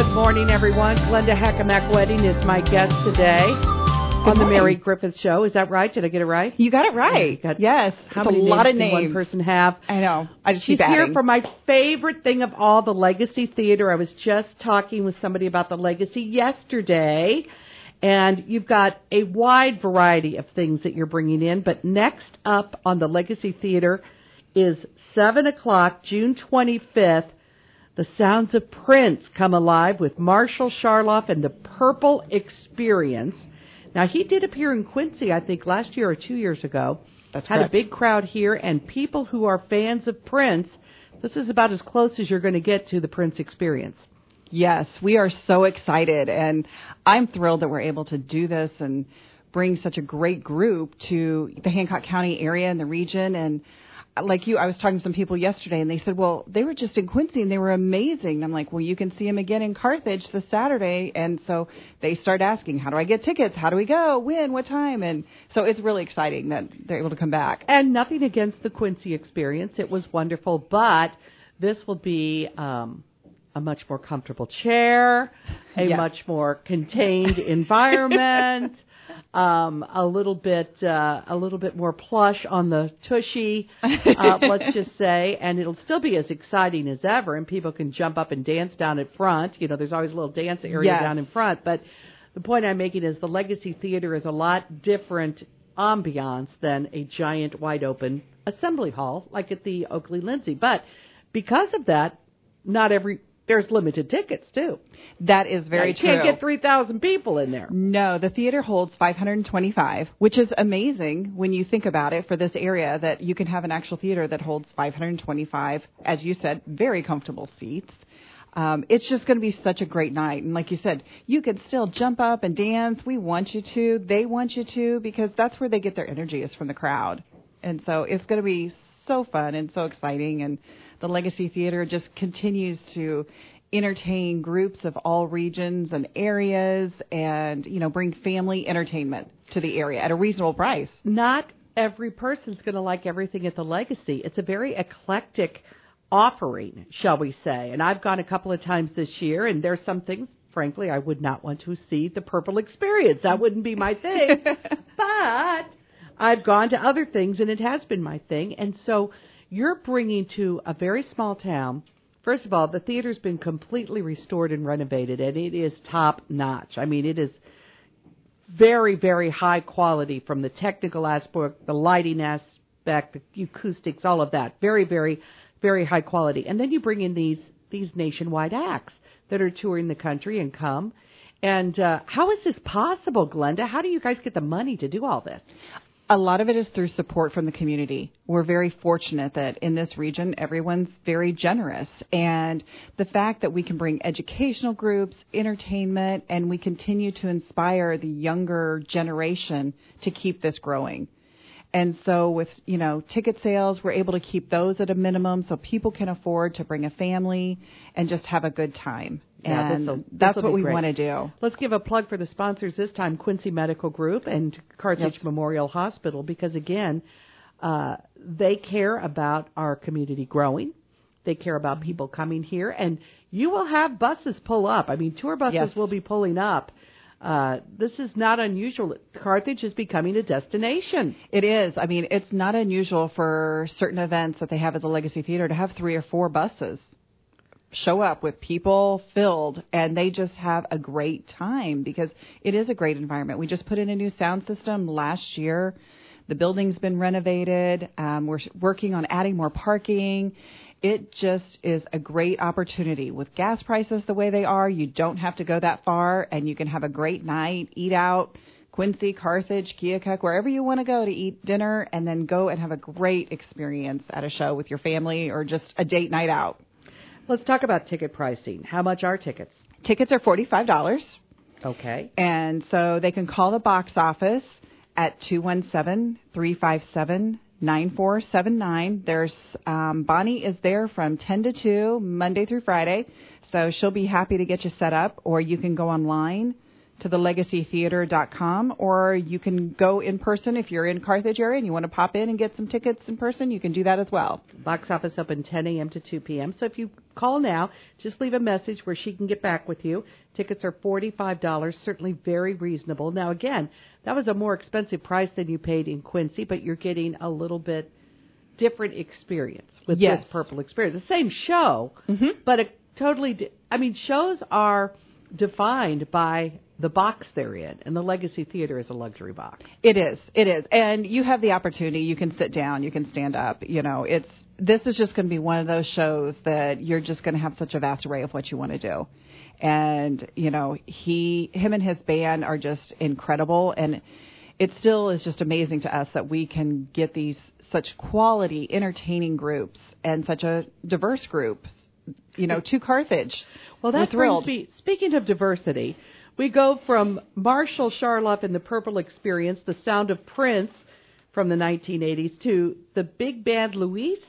Good morning, everyone. Glenda Hackemak Wedding is my guest today on the Mary Griffith Show. Is that right? Did I get it right? You got it right. Yes. How many names can one person have? I know. I just She's keep adding. here for my favorite thing of all, the Legacy Theater. I was just talking with somebody about the Legacy yesterday, and you've got a wide variety of things that you're bringing in. But next up on the Legacy Theater is 7 o'clock, June 25th. The Sounds of Prince come alive with Marshall Charloff and the Purple Experience. Now, he did appear in Quincy, I think, last year or 2 years ago. That's correct. Had a big crowd here, and people who are fans of Prince, this is about as close as you're going to get to the Prince Experience. Yes, we are so excited, and I'm thrilled that we're able to do this and bring such a great group to the Hancock County area and the region. And like you, I was talking to some people yesterday, and they said, well, they were just in Quincy, and they were amazing. And I'm like, well, you can see them again in Carthage this Saturday. And so they start asking, how do I get tickets? How do we go? When? What time? And so it's really exciting that they're able to come back. And nothing against the Quincy Experience. It was wonderful, but this will be a much more comfortable chair, a much more contained environment. A little bit more plush on the tushy, let's just say, and it'll still be as exciting as ever, and people can jump up and dance down at front. You know, there's always a little dance area down in front, but the point I'm making is the Legacy Theater is a lot different ambiance than a giant, wide-open assembly hall like at the Oakley Lindsay. But because of that, there's limited tickets, too. That is very true. You can't get 3,000 people in there. No, the theater holds 525, which is amazing when you think about it for this area, that you can have an actual theater that holds 525, as you said, very comfortable seats. It's just going to be such a great night. And like you said, you can still jump up and dance. We want you to. They want you to, because that's where they get their energy, is from the crowd. And so it's going to be so fun and so exciting. And the Legacy Theater just continues to entertain groups of all regions and areas and, you know, bring family entertainment to the area at a reasonable price. Not every person's going to like everything at the Legacy. It's a very eclectic offering, shall we say. And I've gone a couple of times this year, and there's some things, frankly, I would not want to see the Purple Experience. That wouldn't be my thing. But I've gone to other things, and it has been my thing. And so you're bringing to a very small town. First of all, the theater's been completely restored and renovated, and it is top-notch. I mean, it is very, very high quality from the technical aspect, the lighting aspect, the acoustics, all of that. Very, very, very high quality. And then you bring in these nationwide acts that are touring the country and come. And how is this possible, Glenda? How do you guys get the money to do all this? A lot of it is through support from the community. We're very fortunate that in this region, everyone's very generous. And the fact that we can bring educational groups, entertainment, and we continue to inspire the younger generation to keep this growing. And so with, you know, ticket sales, we're able to keep those at a minimum so people can afford to bring a family and just have a good time. Yeah, and that's what we want to do. Let's give a plug for the sponsors this time, Quincy Medical Group and Carthage Memorial Hospital, because, again, they care about our community growing. They care about people coming here. And you will have buses pull up. I mean, tour buses will be pulling up. This is not unusual. Carthage is becoming a destination. It is. I mean, it's not unusual for certain events that they have at the Legacy Theater to have 3 or 4 buses show up with people filled, and they just have a great time because it is a great environment. We just put in a new sound system last year. The building's been renovated. We're working on adding more parking. It just is a great opportunity. With gas prices the way they are, you don't have to go that far, and you can have a great night, eat out, Quincy, Carthage, Keokuk, wherever you want to go to eat dinner, and then go and have a great experience at a show with your family or just a date night out. Let's talk about ticket pricing. How much are tickets? Tickets are $45. Okay. And so they can call the box office at 217-357-9479. There's Bonnie is there from 10 to 2, Monday through Friday. So she'll be happy to get you set up, or you can go online to thelegacytheater.com, or you can go in person if you're in Carthage area and you want to pop in and get some tickets in person. You can do that as well. Box office open 10 a.m. to 2 p.m. So if you call now, just leave a message where she can get back with you. Tickets are $45, certainly very reasonable. Now, again, that was a more expensive price than you paid in Quincy, but you're getting a little bit different experience with Yes. this Purple Experience. The same show, but a totally, shows are defined by the box they're in, and the Legacy Theater is a luxury box. It is. And you have the opportunity. You can sit down, you can stand up. This is just going to be one of those shows that you're just going to have such a vast array of what you want to do. And, him and his band are just incredible. And it still is just amazing to us that we can get these such quality, entertaining groups and such a diverse groups, to Carthage. Well, that brings me, speaking of diversity, we go from Marshall Charloff and the Purple Experience, the sound of Prince from the 1980s, to the big band Luis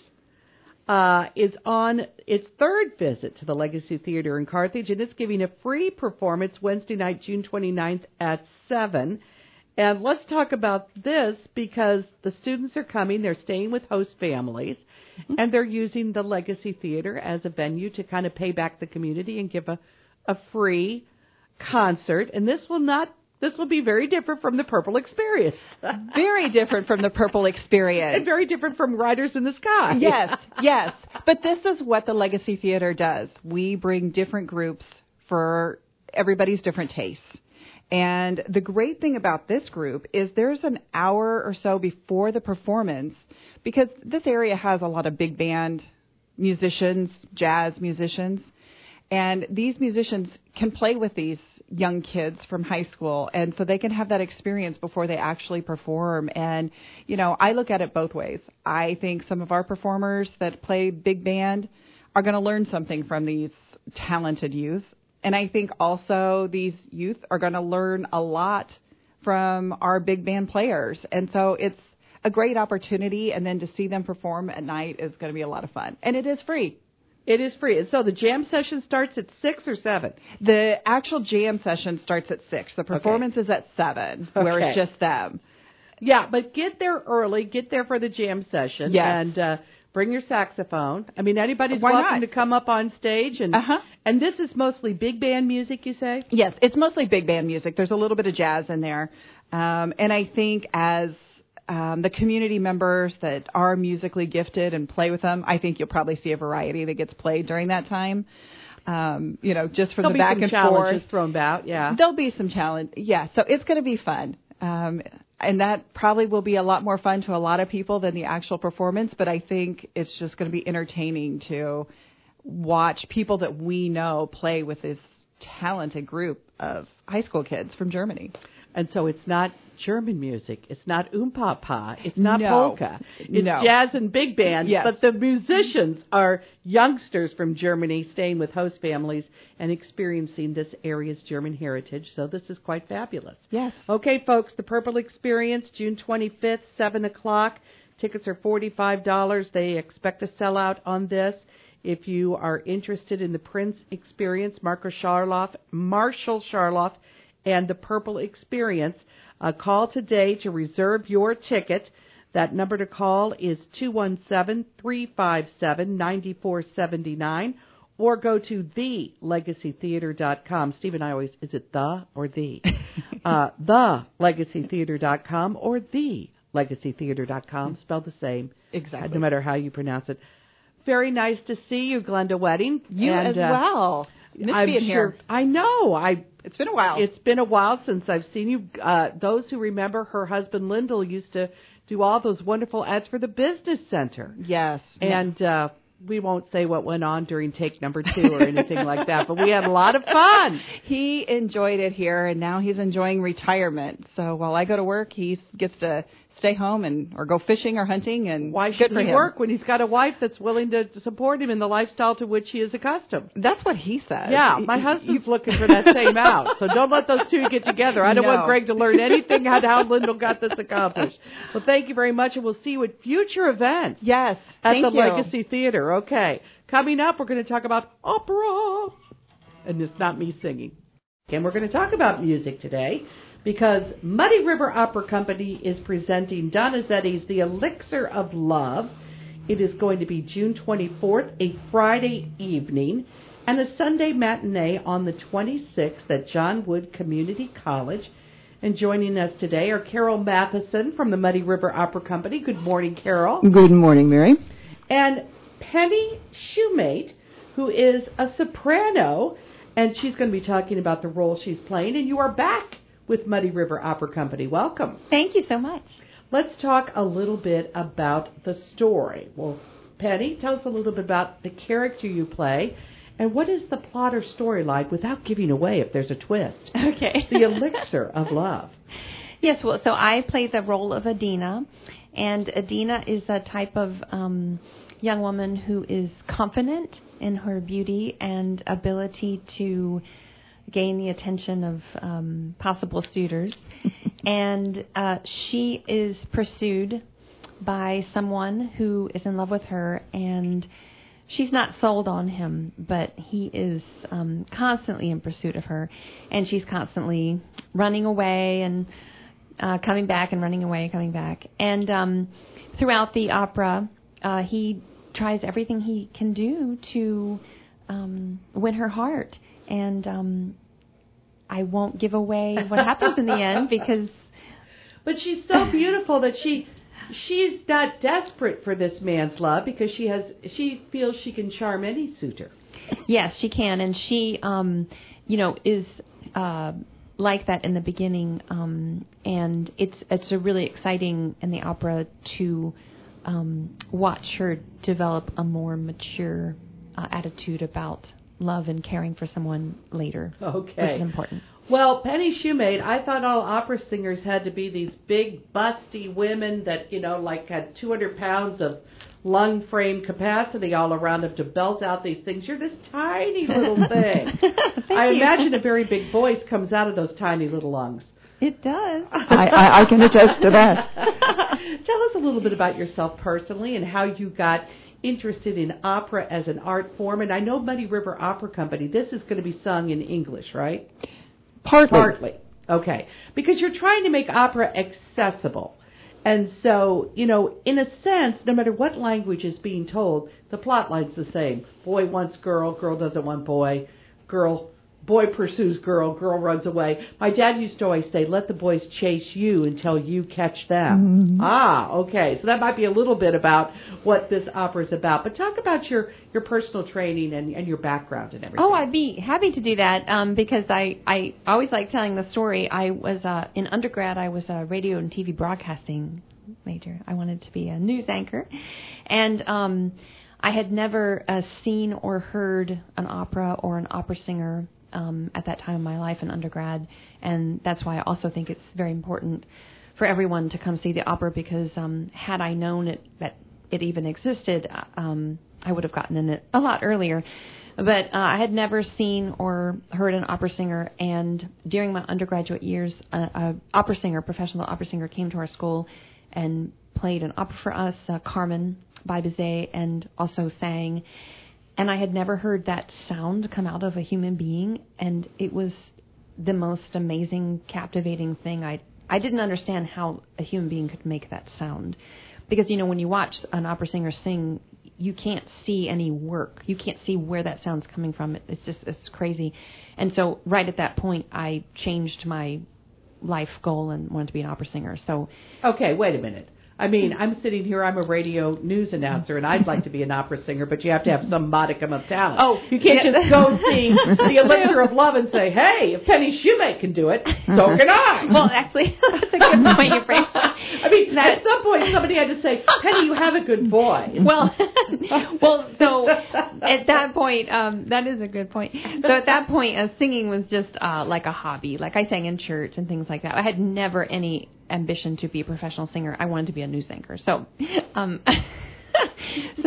is on its third visit to the Legacy Theater in Carthage, and it's giving a free performance Wednesday night, June 29th at 7. And let's talk about this because the students are coming. They're staying with host families, and they're using the Legacy Theater as a venue to kind of pay back the community and give a free concert. And this will be very different from the Purple Experience. Very different from the Purple Experience. And very different from Riders in the Sky. Yes. But this is what the Legacy Theater does. We bring different groups for everybody's different tastes. And the great thing about this group is there's an hour or so before the performance, because this area has a lot of big band musicians, jazz musicians, and these musicians can play with these young kids from high school, and so they can have that experience before they actually perform. And, I look at it both ways. I think some of our performers that play big band are going to learn something from these talented youth. And I think also these youth are going to learn a lot from our big band players. And so it's a great opportunity. And then to see them perform at night is going to be a lot of fun. And it is free. It is free. And so the jam session starts at 6 or 7? The actual jam session starts at 6. The performance is at 7, where it's just them. Yeah, but get there early. Get there for the jam session. Yes. And bring your saxophone. Anybody's welcome to come up on stage. And this is mostly big band music, you say? Yes, it's mostly big band music. There's a little bit of jazz in there. And I think as the community members that are musically gifted and play with them, I think you'll probably see a variety that gets played during that time. Just from the back and forth. There'll be some challenges thrown about, yeah. There'll be some challenge, yeah. So it's going to be fun. And that probably will be a lot more fun to a lot of people than the actual performance, but I think it's just going to be entertaining to watch people that we know play with this talented group of high school kids from Germany. And so it's not German music. It's not pa. It's not polka. It's jazz and big band. Yes. But the musicians are youngsters from Germany staying with host families and experiencing this area's German heritage. So this is quite fabulous. Yes. Okay, folks, the Purple Experience, June 25th, 7 o'clock. Tickets are $45. They expect to sell out on this. If you are interested in the Prince Experience, Marshall Charloff, and the Purple Experience, call today to reserve your ticket. That number to call is 217-357-9479, or go to thelegacytheater.com. Steve and I always, is it the or the? Thelegacytheater.com or thelegacytheater.com, spelled the same. Exactly. No matter how you pronounce it. Very nice to see you, Glenda Wedding. You as well. I'm being here. I know. It's been a while. It's been a while since I've seen you. Those who remember, her husband Lyndall used to do all those wonderful ads for the business center. Yes. And we won't say what went on during take number 2 or anything like that, but we had a lot of fun. He enjoyed it here, and now he's enjoying retirement. So while I go to work, he gets to stay home or go fishing or hunting. And why should he work when he's got a wife that's willing to support him in the lifestyle to which he is accustomed? That's what he says. Yeah, my husband's looking for that same out. So don't let those two get together. I don't want Greg to learn anything how Lyndall got this accomplished. Well, thank you very much, and we'll see you at future events. Yes, at the Legacy Theater. Okay. Coming up, we're going to talk about opera. And it's not me singing. And we're going to talk about music today because Muddy River Opera Company is presenting Donizetti's The Elixir of Love. It is going to be June 24th, a Friday evening, and a Sunday matinee on the 26th at John Wood Community College. And joining us today are Carol Matheson from the Muddy River Opera Company. Good morning, Carol. Good morning, Mary. And Penny Shoemate, who is a soprano, and she's going to be talking about the role she's playing. And you are back with Muddy River Opera Company. Welcome. Thank you so much. Let's talk a little bit about the story. Well, Penny, tell us a little bit about the character you play, and what is the plot or storyline without giving away if there's a twist? Okay. The Elixir of Love. Yes, well, so I play the role of Adina, and Adina is a type of young woman who is confident in her beauty and ability to gain the attention of possible suitors. And she is pursued by someone who is in love with her, and she's not sold on him, but he is constantly in pursuit of her, and she's constantly running away and coming back and running away and coming back. And throughout the opera, he tries everything he can do to win her heart. And I won't give away what happens in the end because... But she's so beautiful that she's not desperate for this man's love because she feels she can charm any suitor. Yes, she can, and she, is like that in the beginning, and it's a really exciting in the opera to watch her develop a more mature attitude about love and caring for someone later, which is important. Well, Penny Shoemate, I thought all opera singers had to be these big, busty women that, had 200 pounds of lung frame capacity all around them to belt out these things. You're this tiny little thing. I imagine a very big voice comes out of those tiny little lungs. It does. I can attest to that. Tell us a little bit about yourself personally and how you got interested in opera as an art form. And I know Muddy River Opera Company, this is going to be sung in English, right? Partly. Okay. Because you're trying to make opera accessible. And so, in a sense, no matter what language is being told, the plot line's the same. Boy wants girl, girl doesn't want boy, boy pursues girl, girl runs away. My dad used to always say, let the boys chase you until you catch them. Mm-hmm. Okay. So that might be a little bit about what this opera is about. But talk about your personal training and your background and everything. Oh, I'd be happy to do that because I always like telling the story. I was, in undergrad, I was a radio and TV broadcasting major. I wanted to be a news anchor. And I had never seen or heard an opera or an opera singer at that time in my life in undergrad, and that's why I also think it's very important for everyone to come see the opera because had I known that it even existed, I would have gotten in it a lot earlier. But I had never seen or heard an opera singer, and during my undergraduate years, a professional opera singer came to our school and played an opera for us, Carmen by Bizet, and also sang. And I had never heard that sound come out of a human being, and it was the most amazing, captivating thing. I didn't understand how a human being could make that sound. Because, when you watch an opera singer sing, you can't see any work. You can't see where that sound's coming from. It's crazy. And so right at that point, I changed my life goal and wanted to be an opera singer. So, okay, wait a minute. I mean, I'm sitting here, I'm a radio news announcer, and I'd like to be an opera singer, but you have to have some modicum of talent. Oh, you can't just go sing The Elixir of Love and say, hey, if Penny Shoemate can do it, so can I. Well, actually, that's a good point you bring. I mean, at some point, somebody had to say, Penny, you have a good voice. Well, so at that point, that is a good point. So at that point, singing was just like a hobby. Like I sang in church and things like that. I had never any ambition to be a professional singer. I wanted to be a news anchor. So,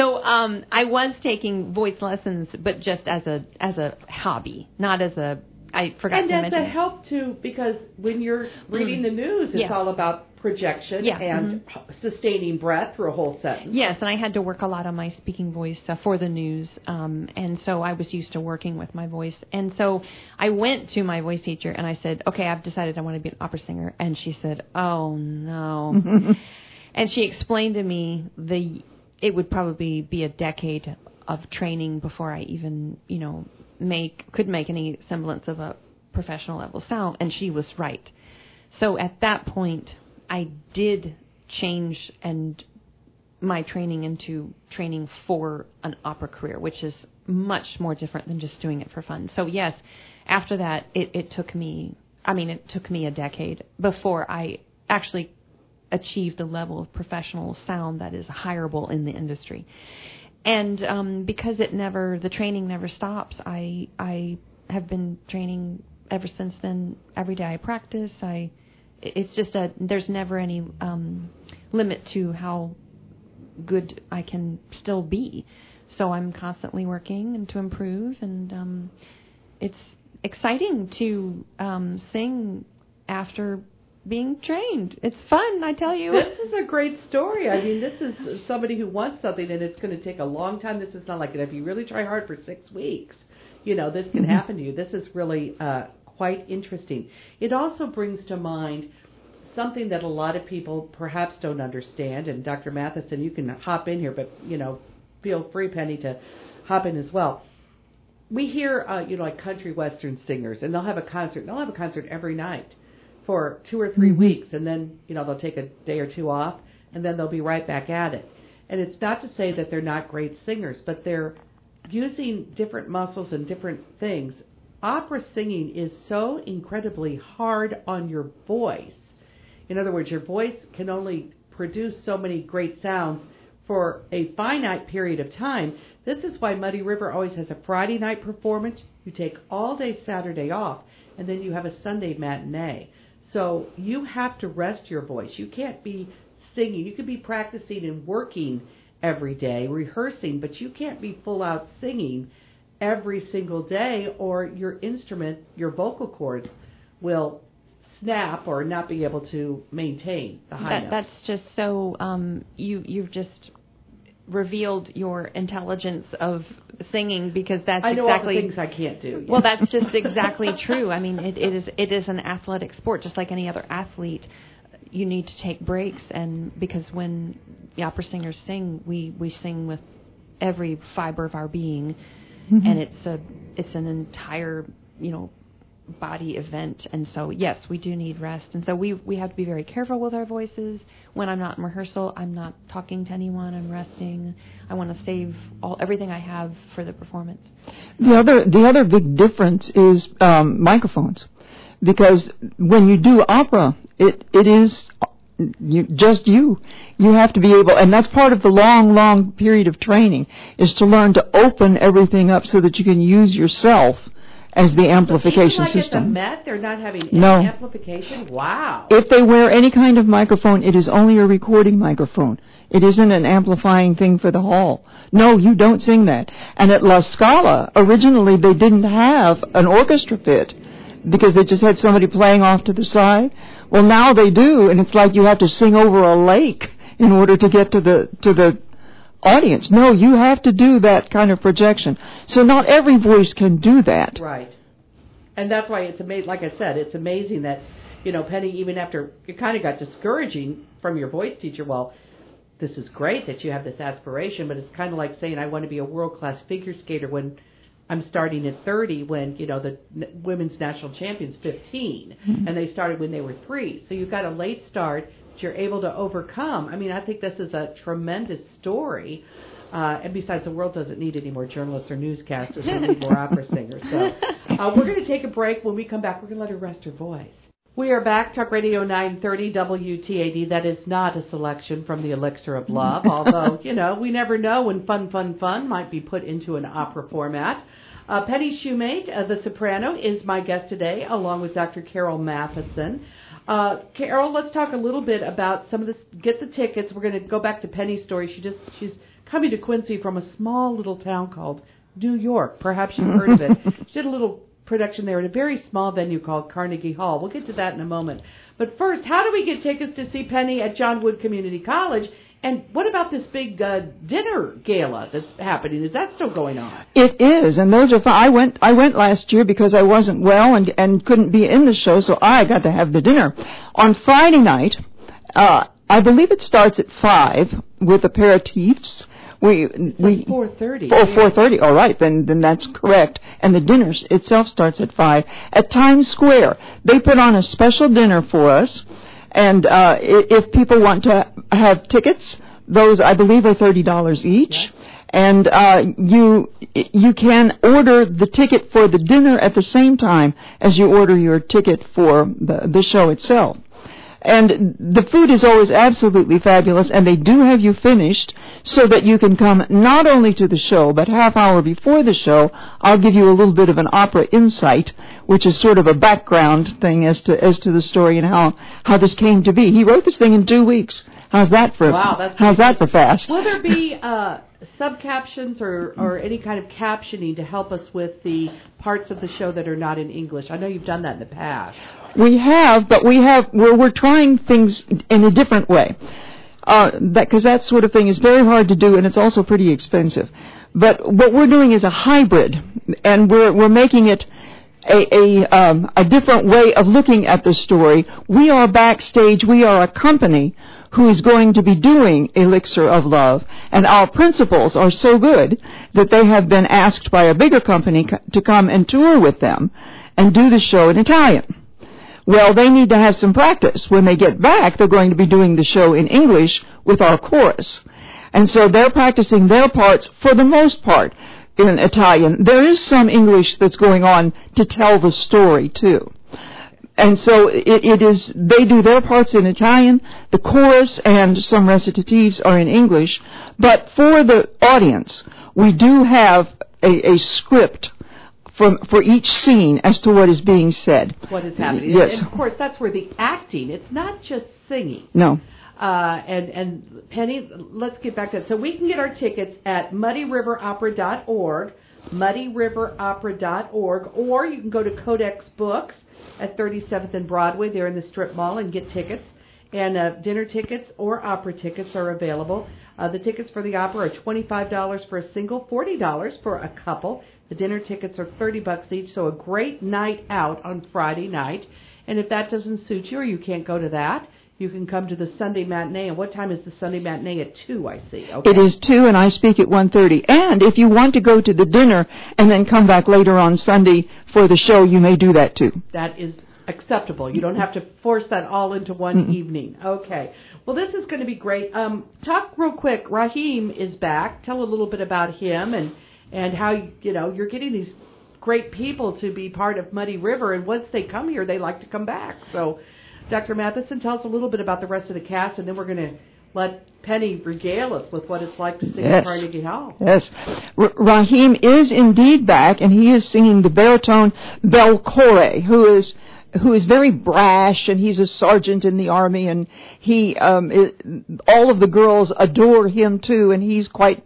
I was taking voice lessons, but just as a hobby, not as a I forgot to mention. And that's a help, too, because when you're reading the news, it's Yes. all about projection and sustaining breath through a whole sentence. Yes, and I had to work a lot on my speaking voice for the news, and so I was used to working with my voice. And so I went to my voice teacher, and I said, okay, I've decided I want to be an opera singer. And she said, oh, no. And she explained to me it would probably be a decade of training before I even, could make any semblance of a professional level sound, and she was right. So at that point, I did change my training into training for an opera career, which is much more different than just doing it for fun. So yes, after that, it took me a decade before I actually achieved the level of professional sound that is hireable in the industry. And because the training never stops, I have been training ever since then. Every day I practice. It's just there's never any limit to how good I can still be. So I'm constantly working and to improve, and it's exciting to sing after being trained. It's fun, I tell you. This is a great story. I mean, this is somebody who wants something, and it's going to take a long time. This is not like if you really try hard for 6 weeks, this can happen to you. This is really quite interesting. It also brings to mind something that a lot of people perhaps don't understand, and Dr. Matheson, you can hop in here, but, feel free, Penny, to hop in as well. We hear, like country western singers, and they'll have a concert. They'll have a concert every night for 2 or 3 weeks, and then, they'll take a day or two off, and then they'll be right back at it. And it's not to say that they're not great singers, but they're using different muscles and different things. Opera singing is so incredibly hard on your voice. In other words, your voice can only produce so many great sounds for a finite period of time. This is why Muddy River always has a Friday night performance. You take all day Saturday off, and then you have a Sunday matinee. So you have to rest your voice. You can't be singing. You could be practicing and working every day, rehearsing, but you can't be full out singing every single day, or your instrument, your vocal cords, will snap or not be able to maintain the high notes. That's just so, you've just revealed your intelligence of singing, because that's I know exactly all the things I can't do. Well, that's just exactly true. I mean, it is an athletic sport, just like any other athlete. You need to take breaks, and because when the opera singers sing, we sing with every fiber of our being, and it's an entire body event. And so yes, we do need rest, and so we have to be very careful with our voices. When I'm not in rehearsal, I'm not talking to anyone, I'm resting. I want to save everything I have for the performance. The other big difference is microphones, because when you do opera, it is you have to be able, and that's part of the long period of training, is to learn to open everything up so that you can use yourself as the amplification system. system. At the Met, they're not having any amplification? Wow. If they wear any kind of microphone, it is only a recording microphone. It isn't an amplifying thing for the hall. No, you don't sing that. And at La Scala, originally they didn't have an orchestra pit because they just had somebody playing off to the side. Well, now they do, and it's like you have to sing over a lake in order to get to the audience. No, you have to do that kind of projection. So not every voice can do that. Right. And that's why it's amazing, like I said, it's amazing that, Penny, even after it kind of got discouraging from your voice teacher, well, this is great that you have this aspiration, but it's kind of like saying I want to be a world-class figure skater when I'm starting at 30, when, the women's national champion's 15, and they started when they were 3. So you've got a late start that you're able to overcome. I mean, I think this is a tremendous story. And besides, the world doesn't need any more journalists or newscasters. We need more opera singers. So we're going to take a break. When we come back, we're going to let her rest her voice. We are back, Talk Radio 930 WTAD. That is not a selection from the Elixir of Love, although, we never know when fun might be put into an opera format. Penny Shumate, the soprano, is my guest today, along with Dr. Carol Matheson. Carol, let's talk a little bit about some of this. Get the tickets. We're going to go back to Penny's story. She's coming to Quincy from a small little town called New York. Perhaps you've heard of it. She did a little production there at a very small venue called Carnegie Hall. We'll get to that in a moment. But first, how do we get tickets to see Penny at John Wood Community College? And what about this big dinner gala that's happening? Is that still going on? It is, and those are fun. I went last year because I wasn't well and couldn't be in the show, so I got to have the dinner. On Friday night, I believe it starts at 5 with aperitifs. We 4:30. Oh, 4:30. All right, then that's correct. And the dinner itself starts at 5 at Times Square. They put on a special dinner for us. And if people want to have tickets, those, I believe, are $30 each. Yeah. And you can order the ticket for the dinner at the same time as you order your ticket for the show itself. And the food is always absolutely fabulous, and they do have you finished so that you can come not only to the show, but half hour before the show, I'll give you a little bit of an opera insight, which is sort of a background thing as to the story and how this came to be. He wrote this thing in 2 weeks. How's that for fast? Will there be subcaptions or any kind of captioning to help us with the parts of the show that are not in English? I know you've done that in the past. We have, but we're trying things in a different way. Because that sort of thing is very hard to do, and it's also pretty expensive. But what we're doing is a hybrid, and we're making it a different way of looking at the story. We are backstage. We are a company who is going to be doing Elixir of Love, and our principals are so good that they have been asked by a bigger company to come and tour with them and do the show in Italian. Well, they need to have some practice. When they get back, they're going to be doing the show in English with our chorus. And so they're practicing their parts for the most part in Italian. There is some English that's going on to tell the story, too. And so they do their parts in Italian, the chorus and some recitatives are in English. But for the audience, we do have a script for each scene as to what is being said. What is happening. Yes. And of course, that's where the acting, it's not just singing. No. And Penny, let's get back to that. So we can get our tickets at muddyriveropera.org, muddyriveropera.org, or you can go to Codex Books at 37th and Broadway. They're in the strip mall and get tickets. And dinner tickets or opera tickets are available. The tickets for the opera are $25 for a single, $40 for a couple. The dinner tickets are $30 each, so a great night out on Friday night. And if that doesn't suit you or you can't go to that, you can come to the Sunday matinee. And what time is the Sunday matinee? At 2, I see. Okay. It is 2, and I speak at 1:30. And if you want to go to the dinner and then come back later on Sunday for the show, you may do that, too. That is acceptable. You don't have to force that all into one evening. Okay. Well, this is going to be great. Talk real quick. Raheem is back. Tell a little bit about him and how, you're getting these great people to be part of Muddy River, and once they come here, they like to come back. So, Dr. Matheson, tell us a little bit about the rest of the cast, and then we're going to let Penny regale us with what it's like to sing at Carnegie Hall. Yes. Raheem is indeed back, and he is singing the baritone Belcore, who is very brash, and he's a sergeant in the army, and he all of the girls adore him too, and he's quite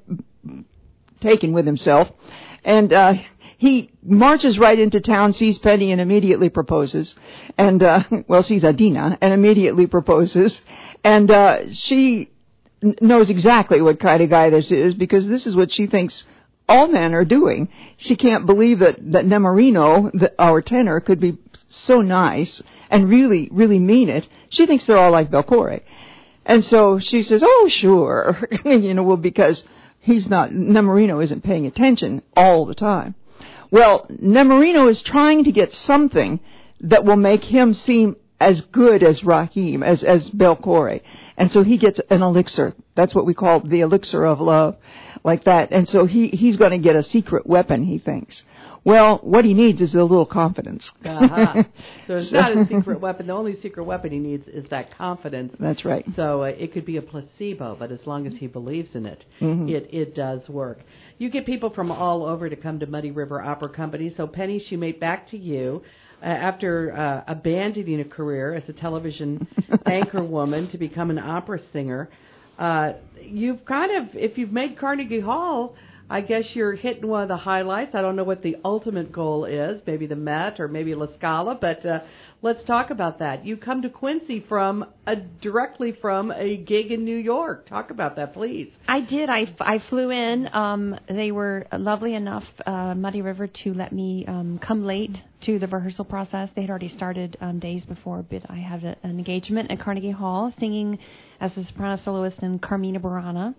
taken with himself. And he marches right into town, sees Penny, and immediately proposes. And sees Adina and immediately proposes. And she knows exactly what kind of guy this is, because this is what she thinks all men are doing. She can't believe that Nemorino, our tenor, could be so nice and really, really mean it. She thinks they're all like Belcore. And so she says, oh, sure. Because Nemorino isn't paying attention all the time. Well, Nemorino is trying to get something that will make him seem as good as Raheem, as Belcore. And so he gets an elixir. That's what we call the elixir of love, like that. And so he's going to get a secret weapon, he thinks. Well, what he needs is a little confidence. Uh-huh. So it's not a secret weapon. The only secret weapon he needs is that confidence. That's right. So it could be a placebo, but as long as he believes in it, it does work. You get people from all over to come to Muddy River Opera Company. So, Penny, she made back to you after abandoning a career as a television anchor woman to become an opera singer. You've if you've made Carnegie Hall, I guess you're hitting one of the highlights. I don't know what the ultimate goal is, maybe the Met or maybe La Scala, but let's talk about that. You come to Quincy directly from a gig in New York. Talk about that, please. I did. I flew in. They were lovely enough, Muddy River, to let me come late to the rehearsal process. They had already started days before, but I had an engagement at Carnegie Hall singing as a soprano soloist in Carmina Burana.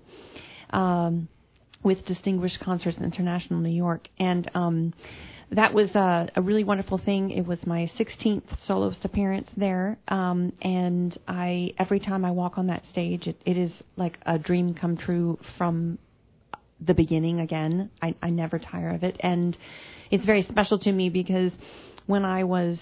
With Distinguished Concerts International New York. And that was a really wonderful thing. It was my 16th soloist appearance there. And every time I walk on that stage, it is like a dream come true from the beginning again. I never tire of it. And it's very special to me because when I was...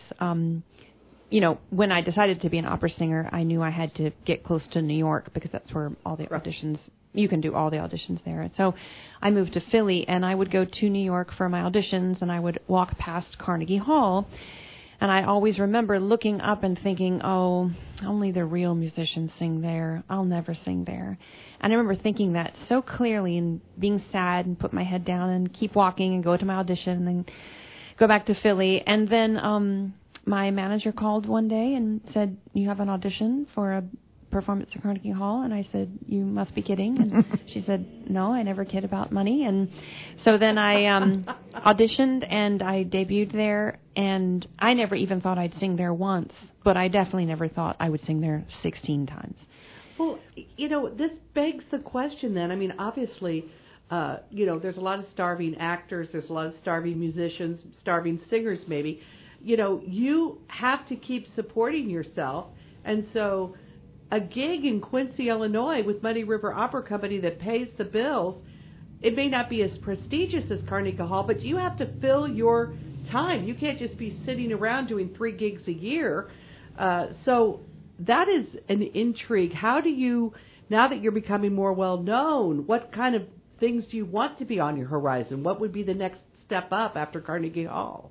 when I decided to be an opera singer, I knew I had to get close to New York because that's where all the auditions, you can do all the auditions there. And so I moved to Philly, and I would go to New York for my auditions, and I would walk past Carnegie Hall. And I always remember looking up and thinking, oh, only the real musicians sing there. I'll never sing there. And I remember thinking that so clearly and being sad and put my head down and keep walking and go to my audition and then go back to Philly. And then... my manager called one day and said, you have an audition for a performance at Carnegie Hall. And I said, you must be kidding. And she said, no, I never kid about money. And so then I auditioned and I debuted there. And I never even thought I'd sing there once, but I definitely never thought I would sing there 16 times. Well, this begs the question then. I mean, obviously, there's a lot of starving actors. There's a lot of starving musicians, starving singers maybe. You have to keep supporting yourself. And so a gig in Quincy, Illinois with Muddy River Opera Company that pays the bills, it may not be as prestigious as Carnegie Hall, but you have to fill your time. You can't just be sitting around doing 3 gigs a year. So that is an intrigue. How do you, now that you're becoming more well-known, what kind of things do you want to be on your horizon? What would be the next step up after Carnegie Hall?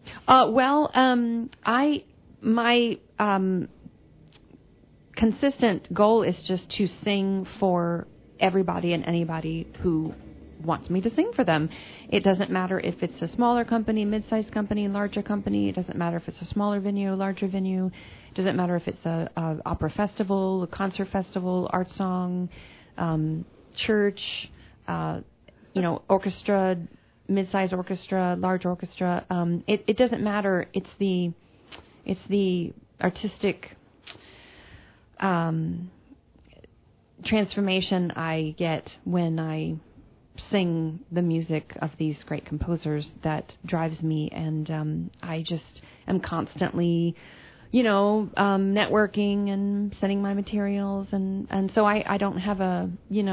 My consistent goal is just to sing for everybody and anybody who wants me to sing for them. It doesn't matter if it's a smaller company, mid-sized company, larger company. It doesn't matter if it's a smaller venue, larger venue. It doesn't matter if it's a opera festival, a concert festival, art song, church, orchestra, mid-sized orchestra, large orchestra. It doesn't matter. It's the artistic transformation I get when I sing the music of these great composers that drives me, and I just am constantly, networking and sending my materials, and so I don't have a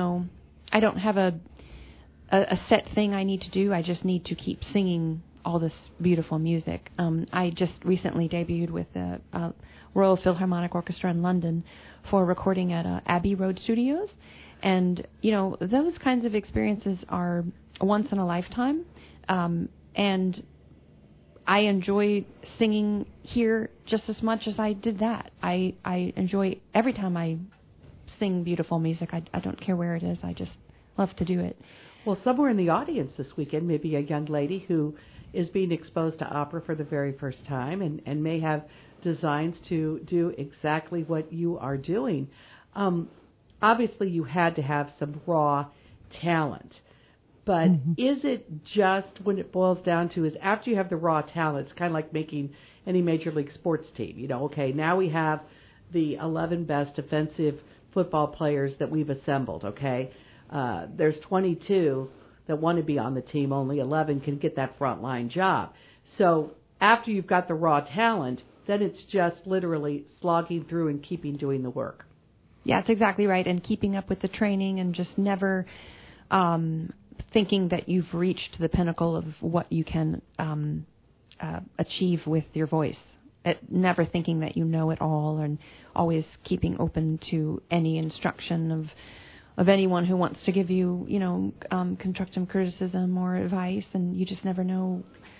set thing I need to do. I just need to keep singing all this beautiful music. I just recently debuted with the Royal Philharmonic Orchestra in London for recording at Abbey Road Studios. And, those kinds of experiences are once in a lifetime. And I enjoy singing here just as much as I did that. I enjoy every time I sing beautiful music. I don't care where it is. I just love to do it. Well, somewhere in the audience this weekend, maybe a young lady who is being exposed to opera for the very first time and may have designs to do exactly what you are doing. Obviously, you had to have some raw talent. But is it just, when it boils down to, is after you have the raw talent, it's kind of like making any major league sports team. Okay, now we have the 11 best offensive football players that we've assembled, okay? There's 22 that want to be on the team. Only 11 can get that frontline job. So after you've got the raw talent, then it's just literally slogging through and keeping doing the work. Yeah, that's exactly right. And keeping up with the training and just never thinking that you've reached the pinnacle of what you can achieve with your voice. Never thinking that you know it all, and always keeping open to any instruction of anyone who wants to give you, constructive criticism or advice, and you just never know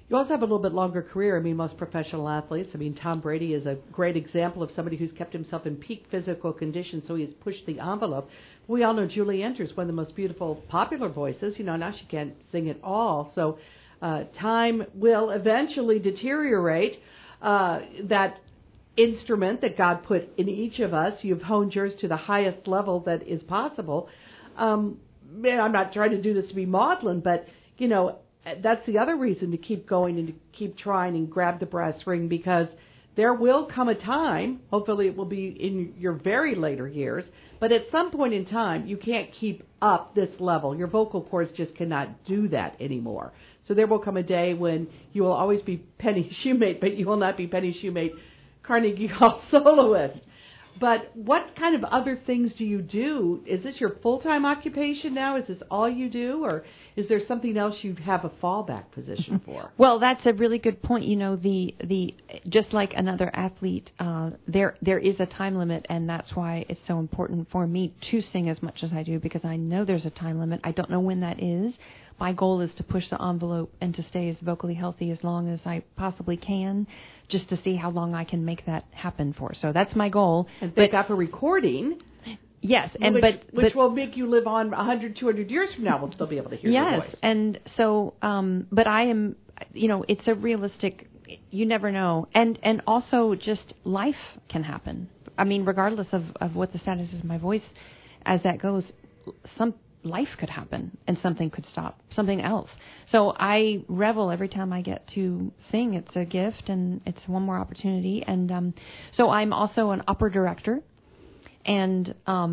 You also have a little bit longer career. I mean, most professional athletes, I mean, Tom Brady is a great example of somebody who's kept himself in peak physical condition, so he's pushed the envelope. We all know Julie Andrews, one of the most beautiful, popular voices. Now she can't sing at all. So time will eventually deteriorate that instrument that God put in each of us. You've honed yours to the highest level that is possible. I'm not trying to do this to be maudlin, but, that's the other reason to keep going and to keep trying and grab the brass ring, because there will come a time, hopefully it will be in your very later years, but at some point in time, you can't keep up this level. Your vocal cords just cannot do that anymore. So there will come a day when you will always be Penny Shoemate, but you will not be Penny Shoemate, Carnegie Hall soloist. But what kind of other things do you do? Is this your full-time occupation now? Is this all you do? Or is there something else you have a fallback position for? Well, that's a really good point. The just like another athlete, there is a time limit, and that's why it's so important for me to sing as much as I do, because I know there's a time limit. I don't know when that is. My goal is to push the envelope and to stay as vocally healthy as long as I possibly can, just to see how long I can make that happen for. So that's my goal. And thank God for recording. Yes, which will make you live on 100, 200 years from now. We'll still be able to hear your voice. Yes, and so, but I am, it's a realistic. You never know, and also just life can happen. I mean, regardless of what the status is of my voice, as that goes, some life could happen and something could stop, something else. So I revel every time I get to sing. It's a gift and it's one more opportunity. And so I'm also an opera director, and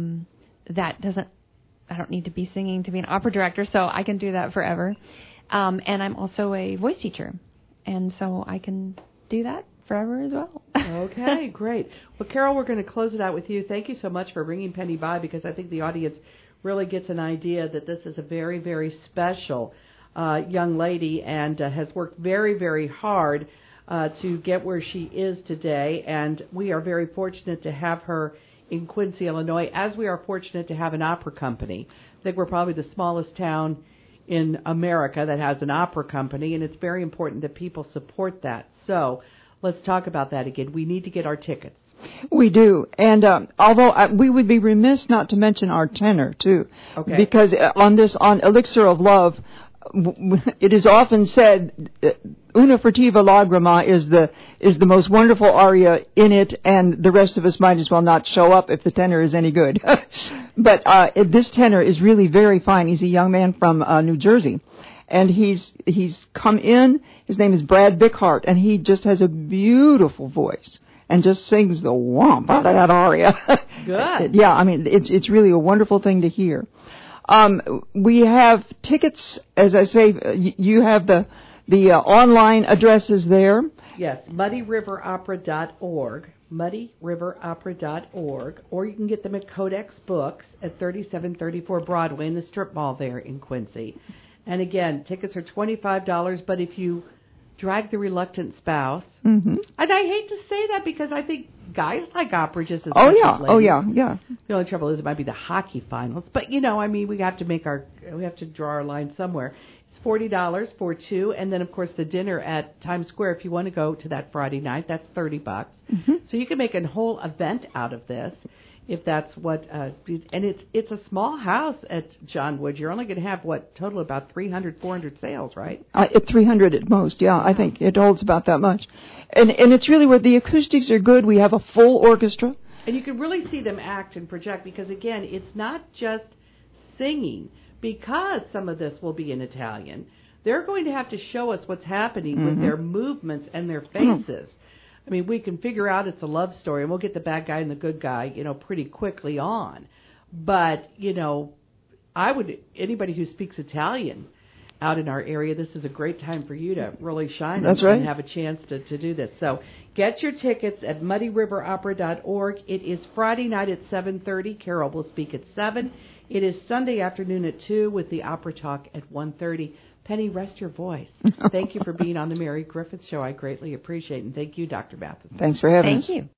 I don't need to be singing to be an opera director, so I can do that forever. And I'm also a voice teacher, and so I can do that forever as well. Okay, great. Well, Carol, we're going to close it out with you. Thank you so much for bringing Penny by, because I think the audience really gets an idea that this is a very, very special young lady, and has worked very, very hard to get where she is today. And we are very fortunate to have her in Quincy, Illinois, as we are fortunate to have an opera company. I think we're probably the smallest town in America that has an opera company, and it's very important that people support that. So let's talk about that again. We need to get our tickets. We do. And although we would be remiss not to mention our tenor, too. Okay. Because on Elixir of Love, it is often said, Una furtiva lagrima is the most wonderful aria in it, and the rest of us might as well not show up if the tenor is any good. But this tenor is really very fine. He's a young man from New Jersey. And he's come in. His name is Brad Bickhart, and he just has a beautiful voice and just sings the womp out of that aria. Good. Yeah, I mean, it's really a wonderful thing to hear. We have tickets, as I say, you have the online addresses there. Yes, muddyriveropera.org, muddyriveropera.org, or you can get them at Codex Books at 3734 Broadway in the strip mall there in Quincy. And again, tickets are $25, but if you drag the reluctant spouse, and I hate to say that because I think guys like opera just as much as ladies. Oh yeah. The only trouble is it might be the hockey finals, but I mean, we have to draw our line somewhere. It's $40 for two, and then of course the dinner at Times Square if you want to go to that Friday night, that's $30. So you can make a whole event out of this. If that's what, and it's a small house at John Wood. You're only going to have total about 300, 400 sales, right? At 300 at most, yeah. I think it holds about that much, and it's really where the acoustics are good. We have a full orchestra, and you can really see them act and project, because again, it's not just singing. Because some of this will be in Italian, they're going to have to show us what's happening with their movements and their faces. I mean, we can figure out it's a love story, and we'll get the bad guy and the good guy, pretty quickly on. But, anybody who speaks Italian out in our area, this is a great time for you to really shine. That's right. And have a chance to do this. So get your tickets at muddyriveropera.org. It is Friday night at 7:30. Carol will speak at 7. It is Sunday afternoon at 2 with the Opera Talk at 1:30. Penny, rest your voice. Thank you for being on the Mary Griffith Show. I greatly appreciate it. And thank you, Dr. Matheson. Thanks for having us. Thank you.